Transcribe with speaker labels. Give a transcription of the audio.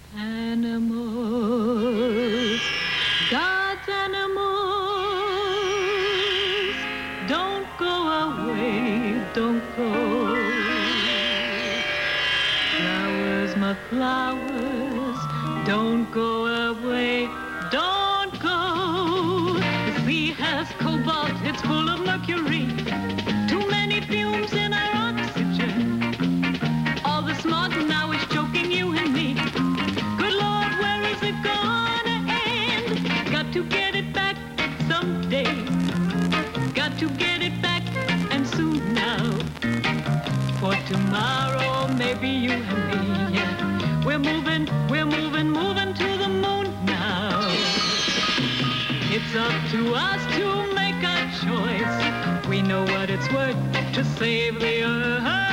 Speaker 1: Animals, God's animals, don't go away, don't go. Flowers, my flowers, don't go away, don't go. The sea has cobalt, it's full of mercury. Too many fumes in our oxygen. All the smog now is choking you and me. Good Lord, where is it gonna end? Got to get it back someday. Got to get it back and soon now. For tomorrow, maybe you and me, yeah. We're moving to the moon now. It's up to us to make a choice. We know what it's worth to save the earth.